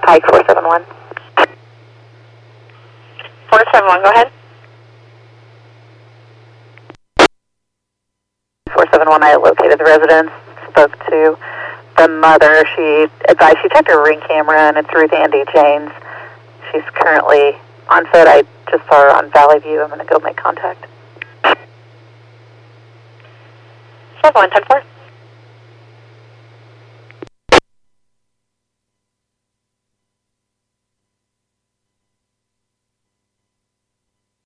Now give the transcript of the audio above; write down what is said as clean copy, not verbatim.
Pike 471. 471, go ahead. 471, I located the residence, spoke to the mother. She advised, she checked her ring camera, and it's Ruth Andy James. She's currently on foot. I just saw her on Valley View. I'm going to go make contact. 411, 10-4.